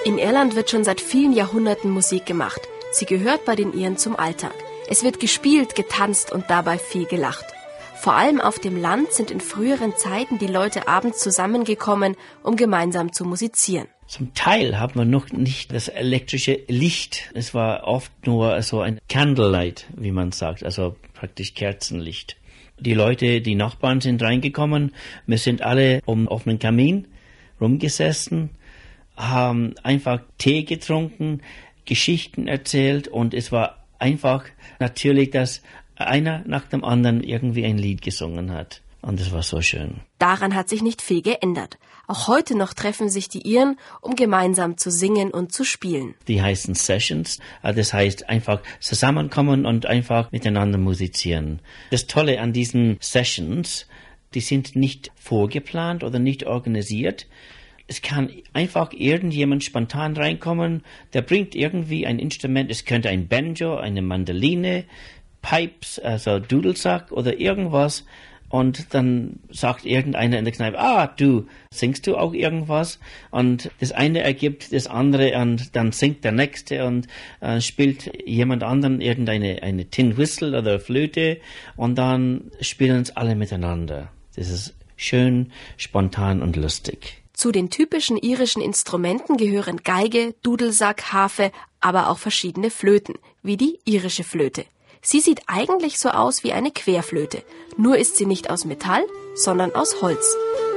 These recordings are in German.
In Irland wird schon seit vielen Jahrhunderten Musik gemacht. Sie gehört bei den Iren zum Alltag. Es wird gespielt, getanzt und dabei viel gelacht. Vor allem auf dem Land sind in früheren Zeiten die Leute abends zusammengekommen, um gemeinsam zu musizieren. Zum Teil hat man noch nicht das elektrische Licht. Es war oft nur so ein Candlelight, wie man sagt, also praktisch Kerzenlicht. Die Leute, die Nachbarn sind reingekommen. Wir sind alle um den offenen Kamin rumgesessen, haben einfach Tee getrunken, Geschichten erzählt und es war einfach natürlich, dass einer nach dem anderen irgendwie ein Lied gesungen hat. Und es war so schön. Daran hat sich nicht viel geändert. Auch heute noch treffen sich die Iren, um gemeinsam zu singen und zu spielen. Die heißen Sessions. Das heißt einfach zusammenkommen und einfach miteinander musizieren. Das Tolle an diesen Sessions, die sind nicht vorgeplant oder nicht organisiert. Es kann einfach irgendjemand spontan reinkommen, der bringt irgendwie ein Instrument. Es könnte ein Banjo, eine Mandoline, Pipes, also Dudelsack oder irgendwas. Und dann sagt irgendeiner in der Kneipe, du, singst du auch irgendwas? Und das eine ergibt das andere und dann singt der Nächste und spielt jemand anderen eine Tin Whistle oder Flöte und dann spielen es alle miteinander. Das ist schön, spontan und lustig. Zu den typischen irischen Instrumenten gehören Geige, Dudelsack, Harfe, aber auch verschiedene Flöten, wie die irische Flöte. Sie sieht eigentlich so aus wie eine Querflöte, nur ist sie nicht aus Metall, sondern aus Holz.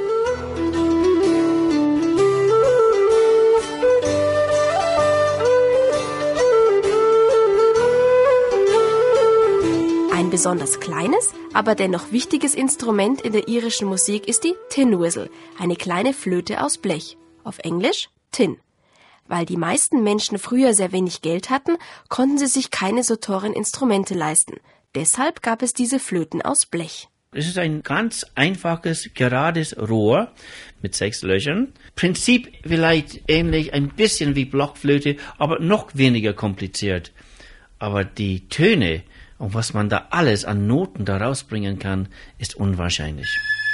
Ein besonders kleines, aber dennoch wichtiges Instrument in der irischen Musik ist die Tin Whistle, eine kleine Flöte aus Blech, auf Englisch Tin. Weil die meisten Menschen früher sehr wenig Geld hatten, konnten sie sich keine so teuren Instrumente leisten. Deshalb gab es diese Flöten aus Blech. Es ist ein ganz einfaches, gerades Rohr mit 6 Löchern. Prinzip vielleicht ähnlich, ein bisschen wie Blockflöte, aber noch weniger kompliziert. Aber die Töne und was man da alles an Noten da rausbringen kann, ist unwahrscheinlich.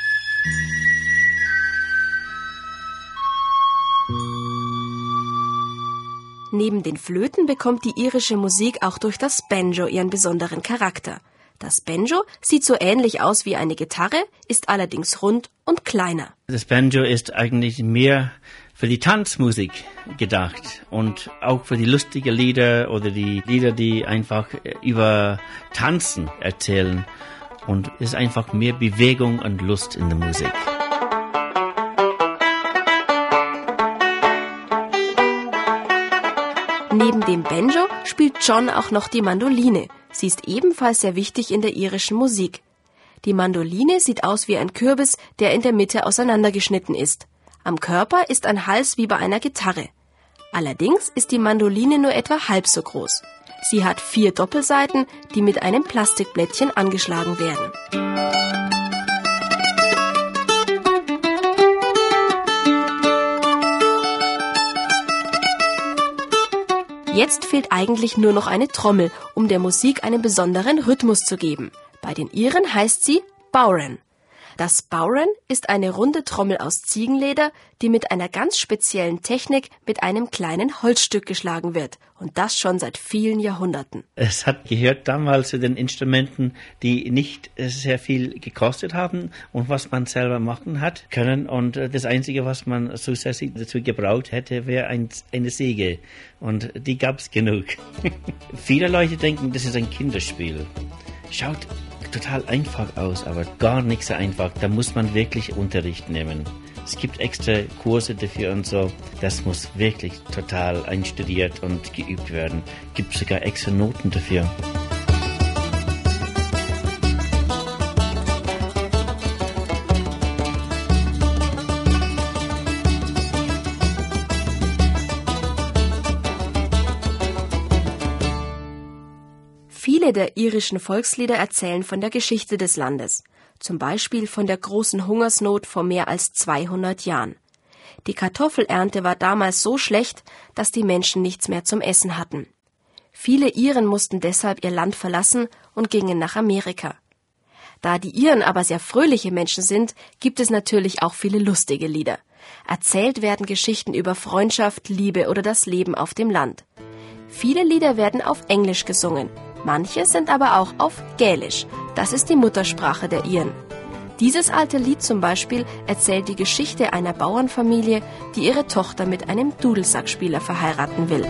Neben den Flöten bekommt die irische Musik auch durch das Banjo ihren besonderen Charakter. Das Banjo sieht so ähnlich aus wie eine Gitarre, ist allerdings rund und kleiner. Das Banjo ist eigentlich mehr für die Tanzmusik gedacht und auch für die lustigen Lieder oder die Lieder, die einfach über Tanzen erzählen. Und es ist einfach mehr Bewegung und Lust in der Musik. Neben dem Banjo spielt John auch noch die Mandoline. Sie ist ebenfalls sehr wichtig in der irischen Musik. Die Mandoline sieht aus wie ein Kürbis, der in der Mitte auseinandergeschnitten ist. Am Körper ist ein Hals wie bei einer Gitarre. Allerdings ist die Mandoline nur etwa halb so groß. Sie hat 4 Doppelsaiten, die mit einem Plastikblättchen angeschlagen werden. Jetzt fehlt eigentlich nur noch eine Trommel, um der Musik einen besonderen Rhythmus zu geben. Bei den Iren heißt sie Bodhrán. Das Bodhrán ist eine runde Trommel aus Ziegenleder, die mit einer ganz speziellen Technik mit einem kleinen Holzstück geschlagen wird. Und das schon seit vielen Jahrhunderten. Es hat gehört damals zu den Instrumenten, die nicht sehr viel gekostet haben und was man selber machen hat können. Und das Einzige, was man zusätzlich dazu gebraucht hätte, wäre eine Säge. Und die gab es genug. Viele Leute denken, das ist ein Kinderspiel. Schaut total einfach aus, aber gar nicht so einfach. Da muss man wirklich Unterricht nehmen. Es gibt extra Kurse dafür und so. Das muss wirklich total einstudiert und geübt werden. Es gibt sogar extra Noten dafür. Viele der irischen Volkslieder erzählen von der Geschichte des Landes. Zum Beispiel von der großen Hungersnot vor mehr als 200 Jahren. Die Kartoffelernte war damals so schlecht, dass die Menschen nichts mehr zum Essen hatten. Viele Iren mussten deshalb ihr Land verlassen und gingen nach Amerika. Da die Iren aber sehr fröhliche Menschen sind, gibt es natürlich auch viele lustige Lieder. Erzählt werden Geschichten über Freundschaft, Liebe oder das Leben auf dem Land. Viele Lieder werden auf Englisch gesungen, manche sind aber auch auf Gälisch. Das ist die Muttersprache der Iren. Dieses alte Lied zum Beispiel erzählt die Geschichte einer Bauernfamilie, die ihre Tochter mit einem Dudelsackspieler verheiraten will.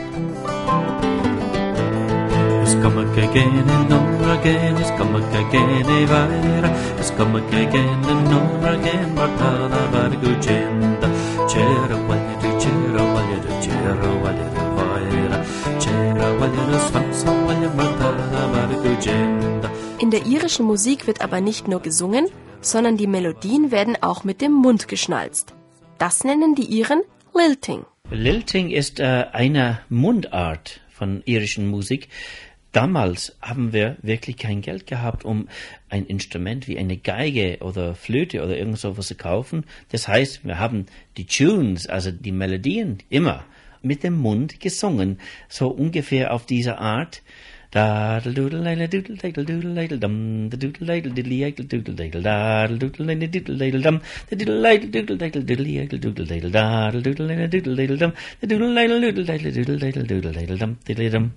In der irischen Musik wird aber nicht nur gesungen, sondern die Melodien werden auch mit dem Mund geschnalzt. Das nennen die Iren Lilting. Lilting ist eine Mundart von irischen Musik. Damals haben wir wirklich kein Geld gehabt, um ein Instrument wie eine Geige oder Flöte oder irgend sowas zu kaufen. Das heißt, wir haben die Tunes, also die Melodien, immer mit dem Mund gesungen. So ungefähr auf diese Art. Da doodle doodle doodle doodle dum the doodle doodle doodle da doodle doodle dum the doodle doodle doodle doodle da doodle doodle dum the doodle doodle doodle dum